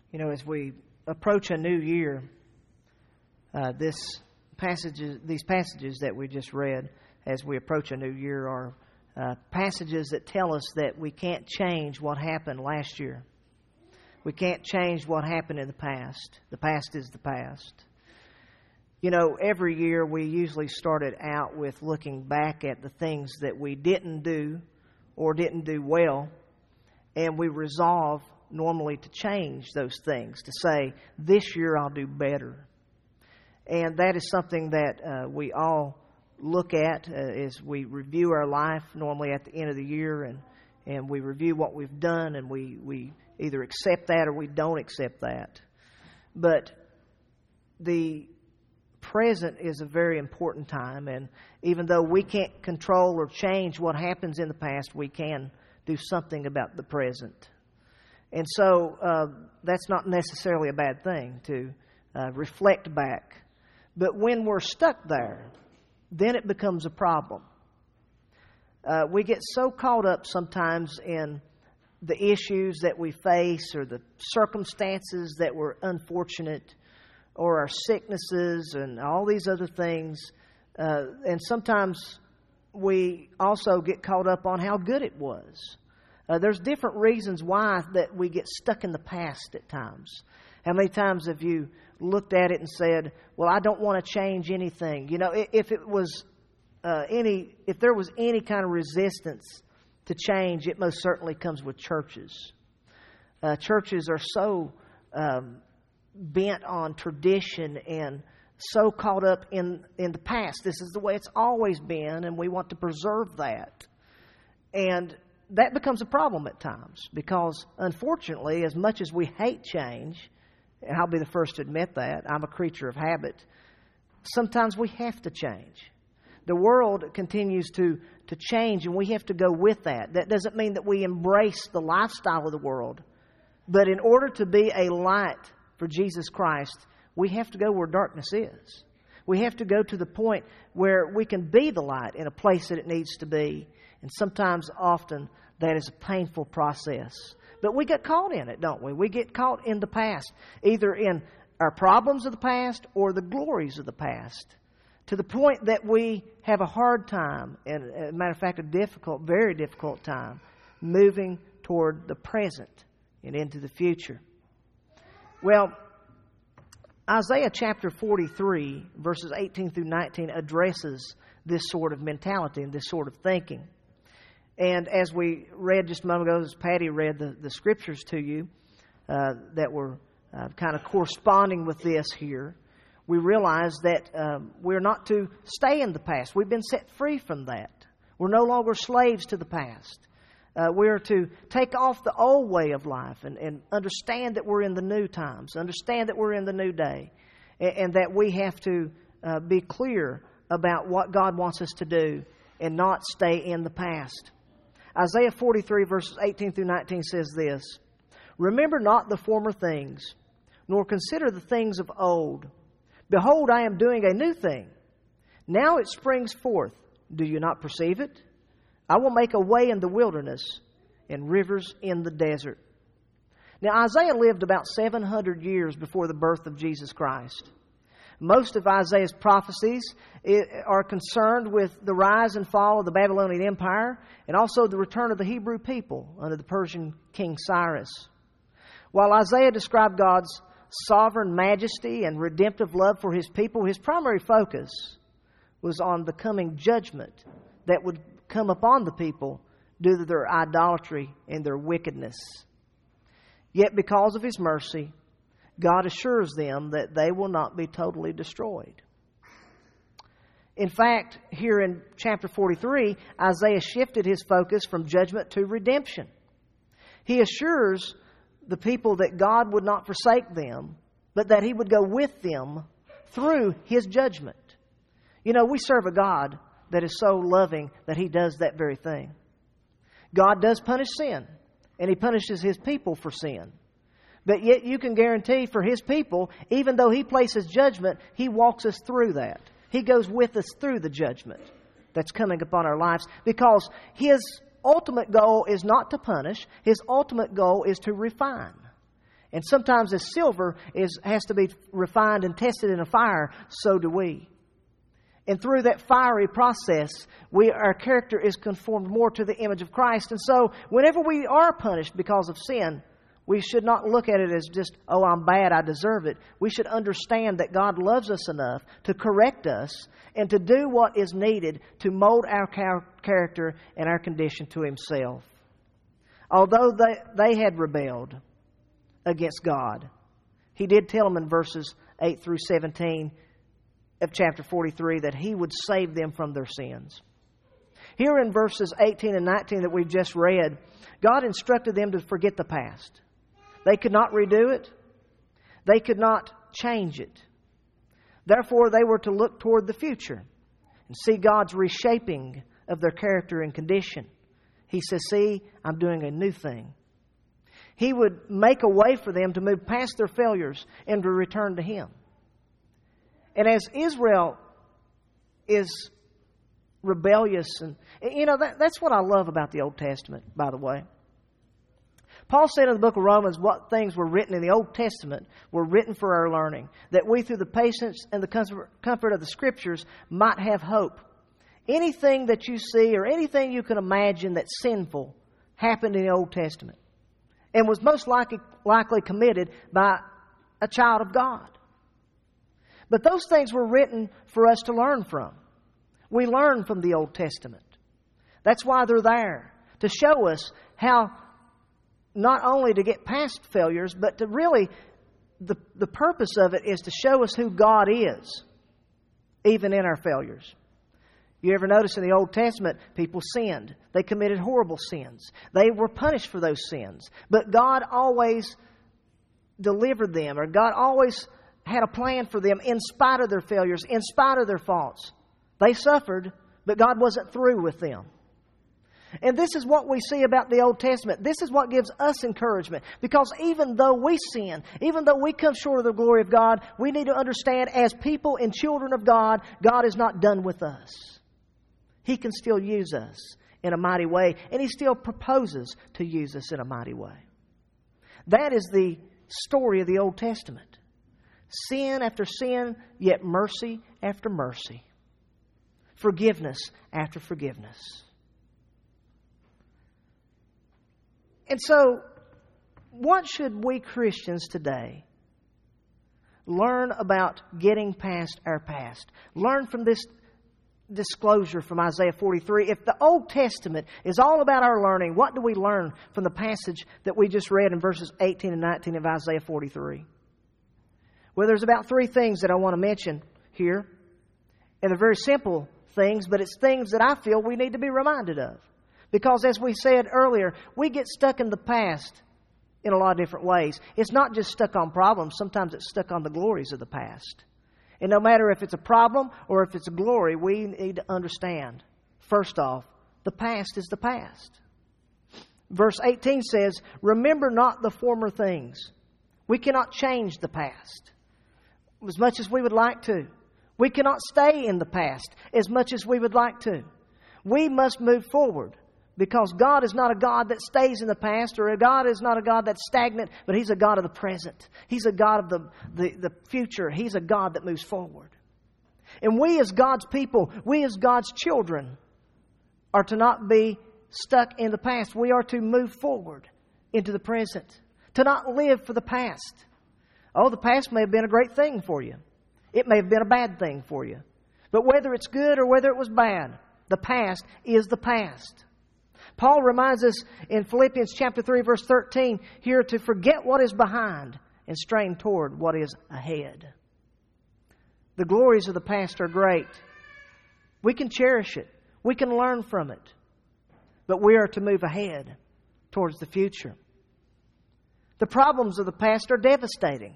You know, as we approach a new year, these passages that we just read as we approach a new year are passages that tell us that we can't change what happened last year. We can't change what happened in the past. The past is the past. You know, every year we usually started out with looking back at the things that we didn't do or didn't do well, and we resolve normally to change those things, to say, this year I'll do better. And that is something that we all look at as we review our life normally at the end of the year, and we review what we've done, and we either accept that or we don't accept that. But the present is a very important time, and even though we can't control or change what happens in the past, we can do something about the present. And so that's not necessarily a bad thing to reflect back. But when we're stuck there, then it becomes a problem. We get so caught up sometimes in the issues that we face or the circumstances that were unfortunate or our sicknesses and all these other things. And sometimes we also get caught up on how good it was. There's different reasons why that we get stuck in the past at times. How many times have you looked at it and said, well, I don't want to change anything? You know, if there was any kind of resistance to change, it most certainly comes with churches. Churches are so bent on tradition and so caught up in the past. This is the way it's always been, and we want to preserve that. And that becomes a problem at times because, unfortunately, as much as we hate change, and I'll be the first to admit that, I'm a creature of habit, sometimes we have to change. The world continues to change, and we have to go with that. That doesn't mean that we embrace the lifestyle of the world, but in order to be a light for Jesus Christ, we have to go where darkness is. We have to go to the point where we can be the light in a place that it needs to be. And sometimes, often, that is a painful process. But we get caught in it, don't we? We get caught in the past, either in our problems of the past or the glories of the past, to the point that we have a hard time, and as a matter of fact, very difficult time, moving toward the present and into the future. Well, Isaiah chapter 43, verses 18 through 19, addresses this sort of mentality and this sort of thinking. And as we read just a moment ago, as Patty read the scriptures to you that were kind of corresponding with this here, we realize that we're not to stay in the past. We've been set free from that. We're no longer slaves to the past. We're to take off the old way of life and understand that we're in the new times, understand that we're in the new day, and that we have to be clear about what God wants us to do and not stay in the past. Isaiah 43 verses 18 through 19 says this, "Remember not the former things, nor consider the things of old. Behold, I am doing a new thing. Now it springs forth. Do you not perceive it? I will make a way in the wilderness and rivers in the desert." Now, Isaiah lived about 700 years before the birth of Jesus Christ. Most of Isaiah's prophecies are concerned with the rise and fall of the Babylonian Empire and also the return of the Hebrew people under the Persian King Cyrus. While Isaiah described God's sovereign majesty and redemptive love for His people, his primary focus was on the coming judgment that would come upon the people due to their idolatry and their wickedness. Yet because of His mercy, God assures them that they will not be totally destroyed. In fact, here in chapter 43, Isaiah shifted his focus from judgment to redemption. He assures the people that God would not forsake them, but that He would go with them through His judgment. You know, we serve a God that is so loving that He does that very thing. God does punish sin, and He punishes His people for sin. But yet you can guarantee for His people, even though He places judgment, He walks us through that. He goes with us through the judgment that's coming upon our lives, because His ultimate goal is not to punish. His ultimate goal is to refine. And sometimes as silver has to be refined and tested in a fire, so do we. And through that fiery process, our character is conformed more to the image of Christ. And so whenever we are punished because of sin, we should not look at it as just, oh, I'm bad, I deserve it. We should understand that God loves us enough to correct us and to do what is needed to mold our character and our condition to Himself. Although they had rebelled against God, He did tell them in verses 8 through 17 of chapter 43 that He would save them from their sins. Here in verses 18 and 19 that we've just read, God instructed them to forget the past. They could not redo it. They could not change it. Therefore, they were to look toward the future and see God's reshaping of their character and condition. He says, see, I'm doing a new thing. He would make a way for them to move past their failures and to return to Him. And as Israel is rebellious, and that's what I love about the Old Testament, by the way. Paul said in the book of Romans, what things were written in the Old Testament were written for our learning, that we through the patience and the comfort of the Scriptures might have hope. Anything that you see or anything you can imagine that's sinful happened in the Old Testament and was most likely committed by a child of God. But those things were written for us to learn from. We learn from the Old Testament. That's why they're there, to show us how not only to get past failures, but to really, the purpose of it is to show us who God is, even in our failures. You ever notice in the Old Testament, people sinned. They committed horrible sins. They were punished for those sins. But God always delivered them, or God always had a plan for them in spite of their failures, in spite of their faults. They suffered, but God wasn't through with them. And this is what we see about the Old Testament. This is what gives us encouragement. Because even though we sin, even though we come short of the glory of God, we need to understand as people and children of God, God is not done with us. He can still use us in a mighty way. And He still proposes to use us in a mighty way. That is the story of the Old Testament. Sin after sin, yet mercy after mercy. Forgiveness after forgiveness. And so, what should we Christians today learn about getting past our past? Learn from this disclosure from Isaiah 43. If the Old Testament is all about our learning, what do we learn from the passage that we just read in verses 18 and 19 of Isaiah 43? Well, there's about three things that I want to mention here. And they're very simple things, but it's things that I feel we need to be reminded of. Because as we said earlier, we get stuck in the past in a lot of different ways. It's not just stuck on problems. Sometimes it's stuck on the glories of the past. And no matter if it's a problem or if it's a glory, we need to understand, first off, the past is the past. Verse 18 says, remember not the former things. We cannot change the past as much as we would like to. We cannot stay in the past as much as we would like to. We must move forward. Because God is not a God that stays in the past, or God is not a God that's stagnant, but He's a God of the present. He's a God of the future. He's a God that moves forward. And we as God's people, we as God's children, are to not be stuck in the past. We are to move forward into the present. To not live for the past. Oh, the past may have been a great thing for you. It may have been a bad thing for you. But whether it's good or whether it was bad, the past is the past. Paul reminds us in Philippians chapter 3, verse 13, here to forget what is behind and strain toward what is ahead. The glories of the past are great. We can cherish it. We can learn from it. But we are to move ahead towards the future. The problems of the past are devastating.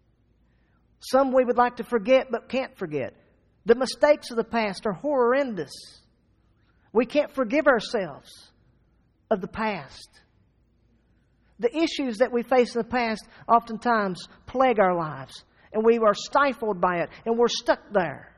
Some we would like to forget but can't forget. The mistakes of the past are horrendous. We can't forgive ourselves of the past. The issues that we face in the past oftentimes plague our lives, and we are stifled by it, and we're stuck there.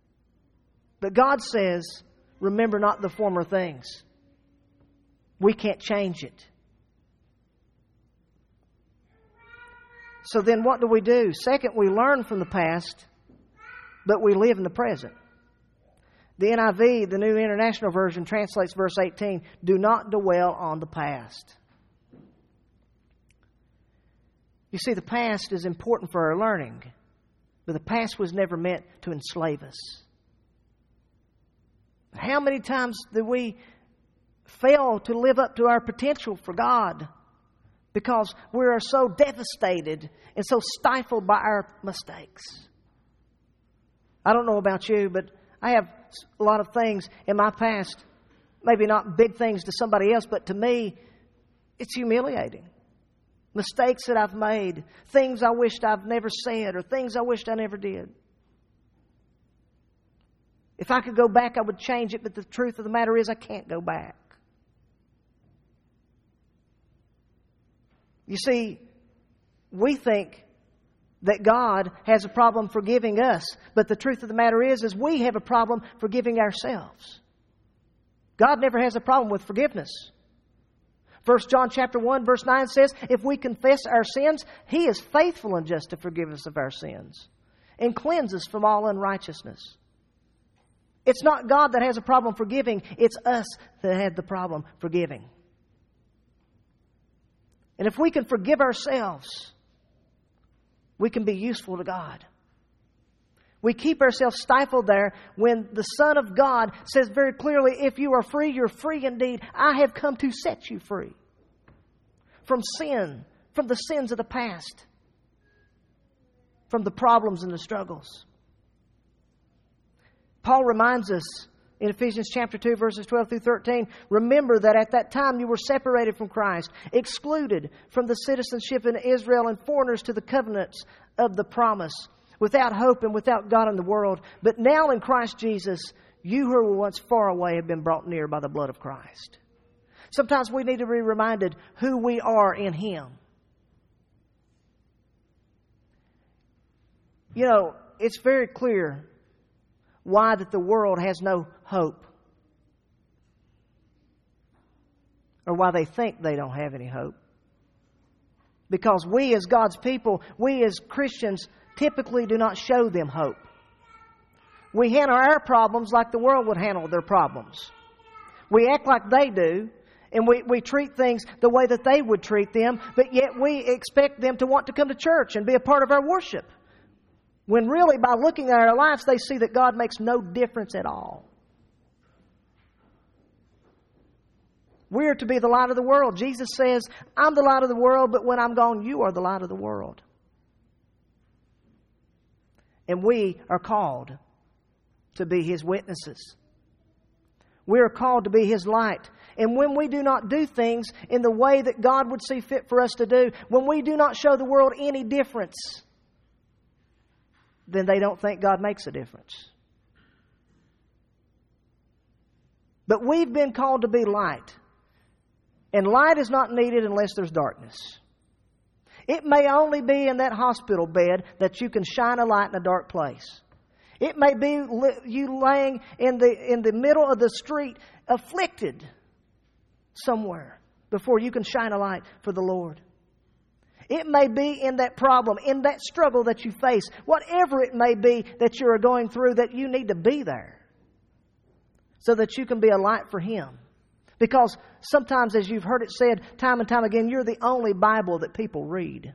But God says, remember not the former things. We can't change it. So then what do? Second, we learn from the past, but we live in the present. The NIV, the New International Version, translates verse 18, do not dwell on the past. You see, the past is important for our learning, but the past was never meant to enslave us. How many times do we fail to live up to our potential for God because we are so devastated and so stifled by our mistakes? I don't know about you, but I have a lot of things in my past, maybe not big things to somebody else, but to me, it's humiliating. Mistakes that I've made, things I wished I've never said, or things I wished I never did. If I could go back, I would change it, but the truth of the matter is I can't go back. You see, we think that God has a problem forgiving us, but the truth of the matter is we have a problem forgiving ourselves. God never has a problem with forgiveness. 1 John chapter 1, verse 9 says, if we confess our sins, He is faithful and just to forgive us of our sins and cleanse us from all unrighteousness. It's not God that has a problem forgiving, it's us that had the problem forgiving. And if we can forgive ourselves, we can be useful to God. We keep ourselves stifled there when the Son of God says very clearly, if you are free, you're free indeed. I have come to set you free from sin, from the sins of the past, from the problems and the struggles. Paul reminds us in Ephesians chapter 2, verses 12 through 13, remember that at that time you were separated from Christ, excluded from the citizenship in Israel and foreigners to the covenants of the promise, without hope and without God in the world. But now in Christ Jesus, you who were once far away have been brought near by the blood of Christ. Sometimes we need to be reminded who we are in Him. You know, it's very clear why that the world has no hope, or why they think they don't have any hope. Because we as God's people, we as Christians, typically do not show them hope. We handle our problems like the world would handle their problems. We act like they do, and we treat things the way that they would treat them, but yet we expect them to want to come to church and be a part of our worship. When really, by looking at our lives, they see that God makes no difference at all. We are to be the light of the world. Jesus says, I'm the light of the world, but when I'm gone, you are the light of the world. And we are called to be His witnesses. We are called to be His light. And when we do not do things in the way that God would see fit for us to do, when we do not show the world any difference, then they don't think God makes a difference. But we've been called to be light. And light is not needed unless there's darkness. It may only be in that hospital bed that you can shine a light in a dark place. It may be you laying in the middle of the street, afflicted somewhere, before you can shine a light for the Lord. It may be in that problem, in that struggle that you face, whatever it may be that you are going through, that you need to be there so that you can be a light for Him. Because sometimes, as you've heard it said time and time again, you're the only Bible that people read.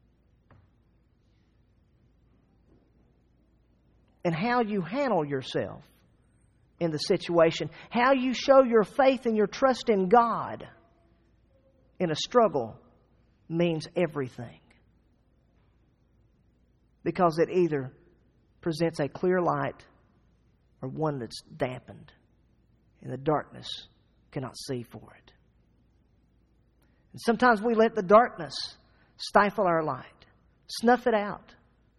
And how you handle yourself in the situation, how you show your faith and your trust in God in a struggle, means everything. Because it either presents a clear light or one that's dampened, and the darkness cannot see for it. And sometimes we let the darkness stifle our light, snuff it out.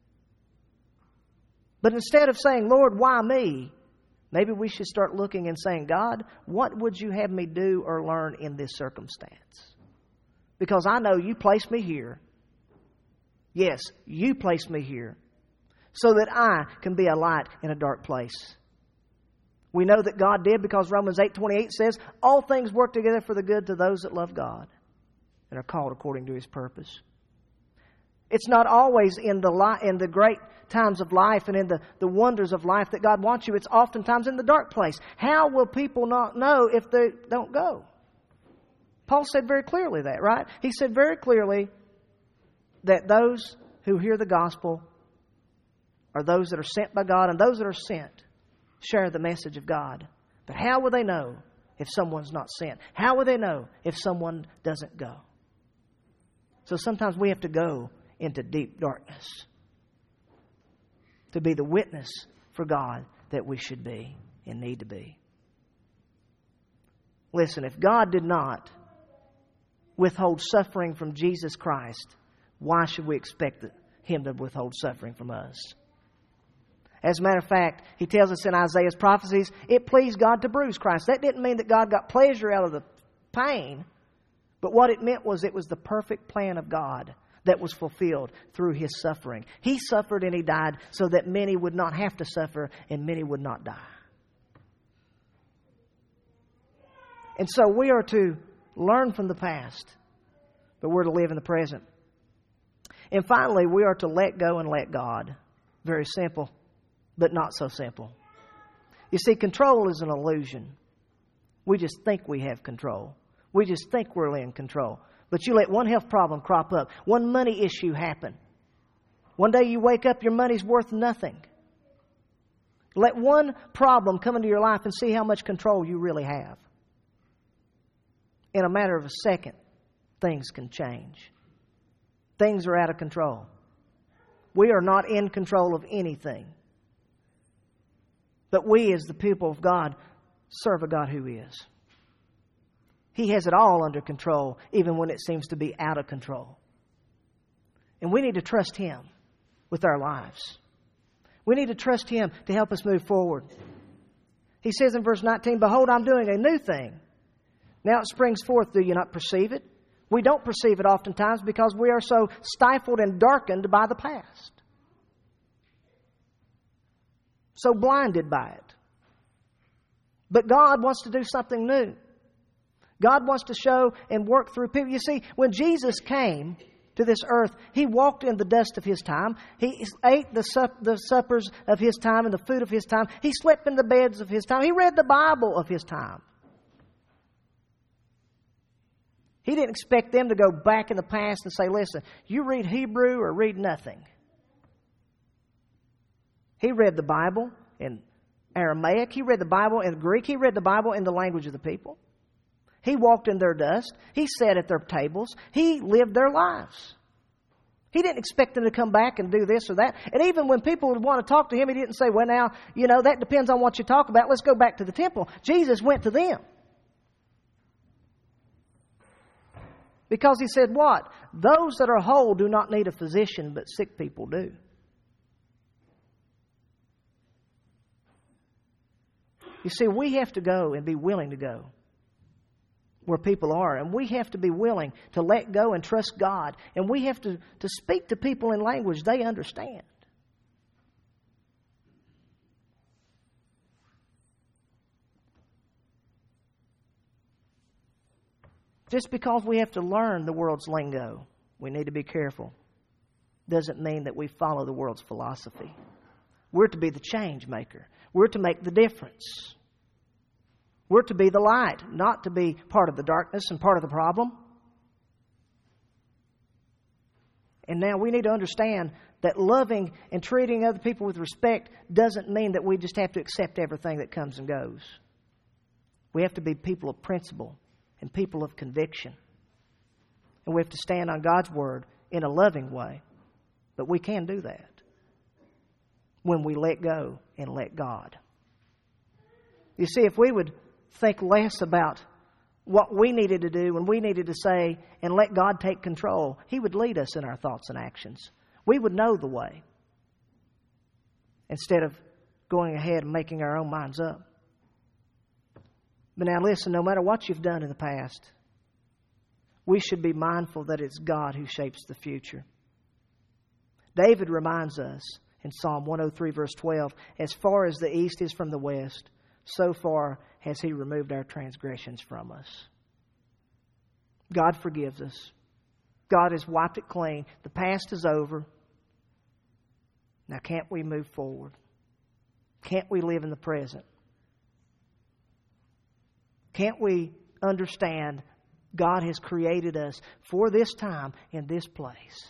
But instead of saying, Lord, why me? Maybe we should start looking and saying, God, what would you have me do or learn in this circumstance? Because I know you placed me here. Yes, you placed me here so that I can be a light in a dark place. We know that God did because Romans 8:28 says, all things work together for the good to those that love God and are called according to His purpose. It's not always in the great times of life and in the wonders of life that God wants you. It's oftentimes in the dark place. How will people not know if they don't go? Paul said very clearly that, right? He said very clearly that those who hear the gospel are those that are sent by God, and those that are sent share the message of God. But how will they know if someone's not sent? How will they know if someone doesn't go? So sometimes we have to go into deep darkness to be the witness for God that we should be and need to be. Listen, if God did not withhold suffering from Jesus Christ, why should we expect Him to withhold suffering from us? As a matter of fact, He tells us in Isaiah's prophecies, it pleased God to bruise Christ. That didn't mean that God got pleasure out of the pain, but what it meant was it was the perfect plan of God that was fulfilled through His suffering. He suffered and He died so that many would not have to suffer and many would not die. And so we are to learn from the past, but we're to live in the present. And finally, we are to let go and let God. Very simple, but not so simple. You see, control is an illusion. We just think we have control. We just think we're in control. But you let one health problem crop up, one money issue happen. One day you wake up, your money's worth nothing. Let one problem come into your life and see how much control you really have. In a matter of a second, things can change. Things are out of control. We are not in control of anything. But we, as the people of God, serve a God who is. He has it all under control, even when it seems to be out of control. And we need to trust Him with our lives. We need to trust Him to help us move forward. He says in verse 19, "Behold, I'm doing a new thing. Now it springs forth. Do you not perceive it?" We don't perceive it oftentimes because we are so stifled and darkened by the past. So blinded by it. But God wants to do something new. God wants to show and work through people. You see, when Jesus came to this earth, He walked in the dust of His time. He ate the suppers of His time and the food of His time. He slept in the beds of His time. He read the Bible of His time. He didn't expect them to go back in the past and say, listen, you read Hebrew or read nothing. He read the Bible in Aramaic. He read the Bible in Greek. He read the Bible in the language of the people. He walked in their dust. He sat at their tables. He lived their lives. He didn't expect them to come back and do this or that. And even when people would want to talk to Him, He didn't say, well, now, that depends on what you talk about. Let's go back to the temple. Jesus went to them. Because He said what? Those that are whole do not need a physician, but sick people do. You see, we have to go and be willing to go where people are. And we have to be willing to let go and trust God. And we have to speak to people in language they understand. Just because we have to learn the world's lingo, we need to be careful. Doesn't mean that we follow the world's philosophy. We're to be the change maker. We're to make the difference. We're to be the light, not to be part of the darkness and part of the problem. And now we need to understand that loving and treating other people with respect doesn't mean that we just have to accept everything that comes and goes. We have to be people of principle and people of conviction. And we have to stand on God's Word in a loving way. But we can do that when we let go and let God. You see, if we would think less about what we needed to do and we needed to say and let God take control, He would lead us in our thoughts and actions. We would know the way instead of going ahead and making our own minds up. But now listen, no matter what you've done in the past, we should be mindful that it's God who shapes the future. David reminds us in Psalm 103 verse 12, as far as the east is from the west, so far has He removed our transgressions from us. God forgives us. God has wiped it clean. The past is over. Now, can't we move forward? Can't we live in the present? Can't we understand God has created us for this time in this place?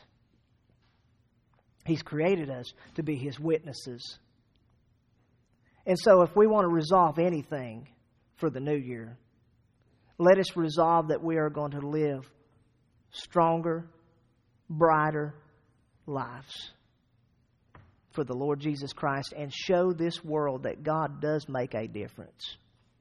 He's created us to be His witnesses. And so if we want to resolve anything for the new year, let us resolve that we are going to live stronger, brighter lives for the Lord Jesus Christ and show this world that God does make a difference.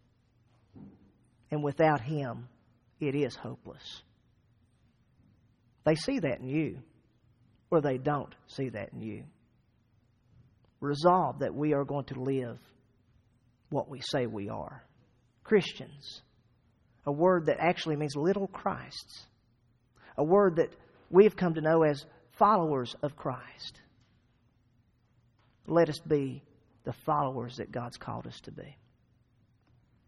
And without Him, it is hopeless. They see that in you, or they don't see that in you. Resolve that we are going to live what we say we are. Christians, a word that actually means little Christs, a word that we have come to know as followers of Christ. Let us be the followers that God's called us to be.